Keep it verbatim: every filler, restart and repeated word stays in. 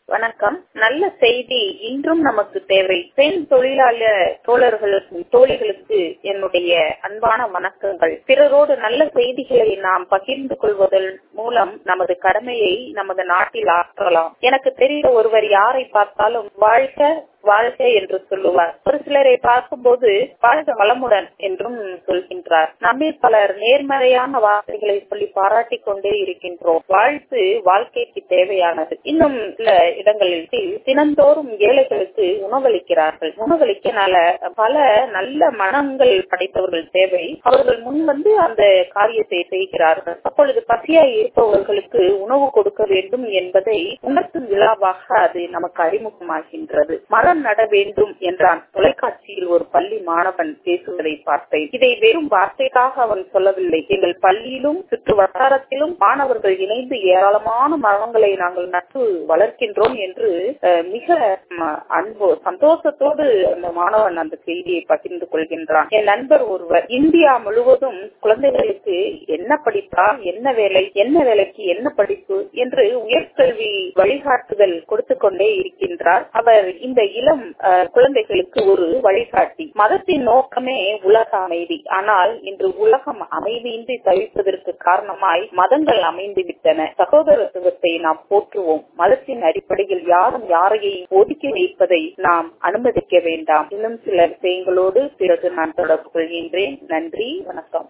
வணக்கம். நல்ல செய்தி இன்றும் நமக்கு தேவை. பெண் தொழிலாளர் தோழர்களுக்கு தோழிகளுக்கு என்னுடைய அன்பான வணக்கங்கள். பிறரோடு நல்ல செய்திகளை நாம் பகிர்ந்து கொள்வதன் மூலம் நமது கடமையை நமது நாட்டில் ஆற்றலாம். எனக்கு தெரிந்த ஒருவர் யாரை பார்த்தாலும் வாழ்க வாழ்க என்று சொல்லுவார். ஒரு சிலரை பார்க்கும்போது வாழ்க வளமுடன் என்றும் சொல்கின்றார். நம்மில் பலர் நேர்மறையான வார்த்தைகளை சொல்லி பாராட்டிக் கொண்டே இருக்கின்றோம். வாழ்த்து வாழ்க்கைக்கு தேவையானது. இன்னும் சில இடங்களில் தினந்தோறும் ஏழைகளுக்கு உணவளிக்கிறார்கள். உணவளிக்க நல்ல பல நல்ல மனங்கள் படைத்தவர்கள் தேவை. அவர்கள் முன் வந்து அந்த காரியத்தை செய்கிறார்கள். அப்பொழுது பசியாய் இருப்பவர்களுக்கு உணவு கொடுக்க வேண்டும் என்பதை உணர்த்தும் விழாவாக அது நமக்கு அறிமுகமாகின்றது. மரம் நட வேண்டும் என்றான். தொலைக்காட்சியில் ஒரு பள்ளி மாணவன் பேசுவதை பார்த்தேன். இதை வெறும் வார்த்தைக்காக அவன் சொல்லவில்லை. எங்கள் பள்ளியிலும் சுற்று வட்டாரத்திலும் மாணவர்கள் இணைந்து ஏராளமான மரங்களை நாங்கள் நட்டு வளர்க்கின்றோம் என்று மிக அன்பு சந்தோஷத்தோடு அந்த மாணவன் அந்த செய்தியை பகிர்ந்து கொள்கின்றான். என் நண்பர் ஒருவர் இந்தியா முழுவதும் குழந்தைகளுக்கு என்ன படிப்பா, என்ன வேலை, என்ன வேலைக்கு என்ன படிப்பு என்று உயர்கல்வி வழிகாட்டுதல் கொடுத்து கொண்டே இருக்கின்றார். அவர் இந்த இளம் குழந்தைகளுக்கு ஒரு வழிகாட்டி. மதத்தின் நோக்கமே உலக அமைதி. ஆனால் இன்று உலகம் அமைதியின்றி தவிப்பதற்கு காரணமாய் மதங்கள் அமைந்து விட்டன. சகோதரத்துவத்தை நாம் போற்றுவோம். மதத்தின் அடிப்படையில் யாரும் யாரையும் ஒதுக்கி வைப்பதை நாம் அனுமதிக்க வேண்டாம். இன்னும் சில விஷயங்களோடு பிறகு நான் தொடர்பு கொள்கின்றேன். நன்றி, வணக்கம்.